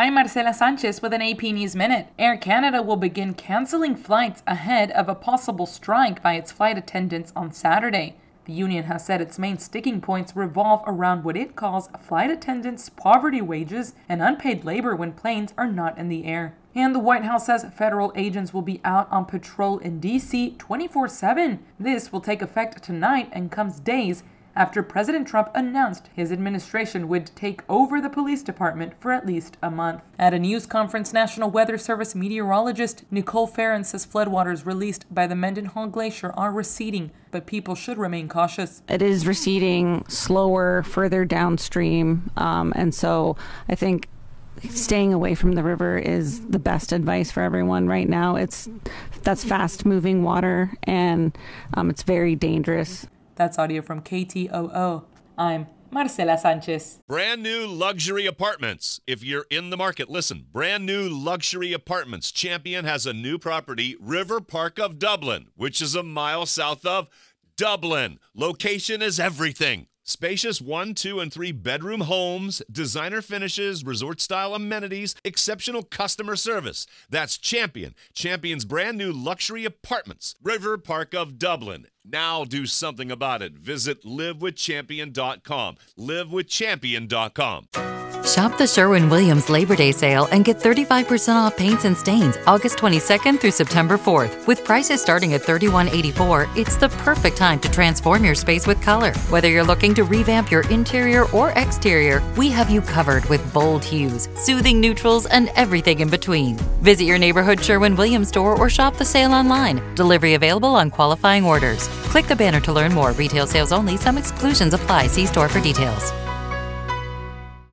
I'm Marcela Sanchez with an AP News Minute. Air Canada will begin canceling flights ahead of a possible strike by its flight attendants on Saturday. The union has said its main sticking points revolve around what it calls flight attendants' poverty wages and unpaid labor when planes are not in the air. And the White House says federal agents will be out on patrol in D.C. 24/7. This will take effect tonight and comes days after President Trump announced his administration would take over the police department for at least a month. At a news conference, National Weather Service meteorologist Nicole Farron says floodwaters released by the Mendenhall Glacier are receding, but people should remain cautious. It is receding slower, further downstream, and so I think staying away from the river is the best advice for everyone right now. That's fast-moving water, and it's very dangerous. That's audio from KTOO. I'm Marcela Sanchez. Brand new luxury apartments. If you're in the market, listen. Brand new luxury apartments. Champion has a new property, River Park of Dublin, which is a mile south of Dublin. Location is everything. Spacious 1, 2, and 3 bedroom homes, designer finishes, resort-style amenities, exceptional customer service. That's Champion. Champion's brand new luxury apartments. River Park of Dublin. Now do something about it. Visit livewithchampion.com. Livewithchampion.com. Shop the Sherwin-Williams Labor Day sale and get 35% off paints and stains August 22nd through September 4th. With prices starting at $31.84, it's the perfect time to transform your space with color. Whether you're looking to revamp your interior or exterior, we have you covered with bold hues, soothing neutrals, and everything in between. Visit your neighborhood Sherwin-Williams store or shop the sale online. Delivery available on qualifying orders. Click the banner to learn more. Retail sales only. Some exclusions apply. See store for details.